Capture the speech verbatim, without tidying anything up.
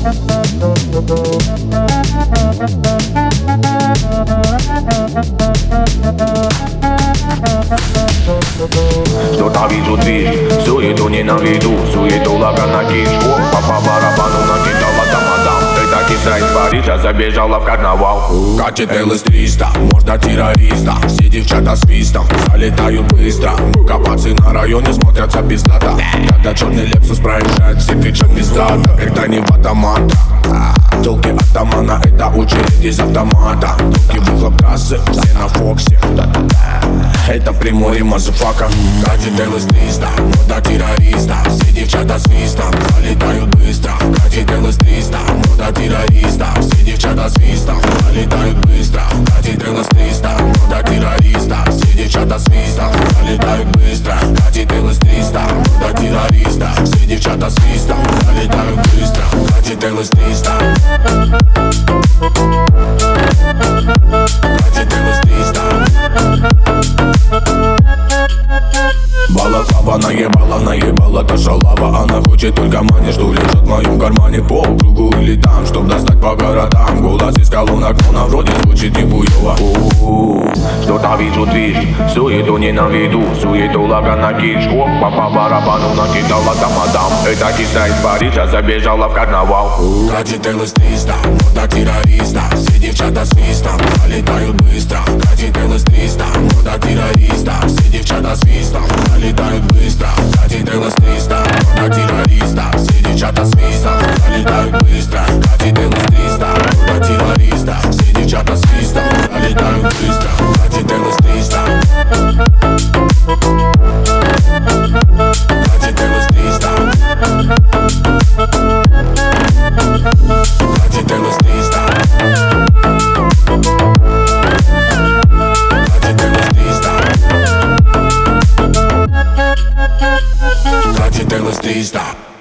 Что-то вижу движ, суету ненавижу, суету лага на кишку. По барабану накидала тамадам. Эта киса из Парижа забежала в карнавал. Катит эл эс триста, можно террориста. Все девчата свистом залетают быстро. Капацы на районе смотрятся пиздата. Когда черный Лексус проезжает, все кричат пиздата. Это не в автомата. Толки атамана, это очередь из автомата. Толки выхлоп трассы, все на Фоксе. Это Приморье, мазафака. Катит эл эс триста, мода террориста. Все девчата свистом залетают быстро. Катит эл эс триста, мода террориста. Все девчата свистом залетают быстро. Катит эл эс триста, мода террориста. Все девчата свистом залетают быстро. Катит эл эс триста, мода террориста. Все девчата свистом залетают быстро. Катит эл эс триста. Катит эл эс триста. Балаклава наебала, наебала та шалава. Она хочет только мани, что лежит в моем кармане. По кругу или там, чтоб достать по городам. Голос из колонок, но на вроде звучит нихуёво. Что-то вижу движ, суету ненавижу, суету лага на кишку. По барабану накидала тамадам. Эта киса из Парижа забежала в карнавал. Катит эл эс триста, мода террориста. Все девчата свистом залетают быстро. Катит эл эс триста, мода террориста. Все девчата свистом залетают быстро. Катит эл эс триста, мода террориста. Все девчата свистом залетают быстро. Катит эл эс триста, мода террориста. Все девчата свистом залетают быстро. Катит эл эс триста. Катит эл эс триста. Катит эл эс триста. Катит эл эс триста. Катит эл эс триста.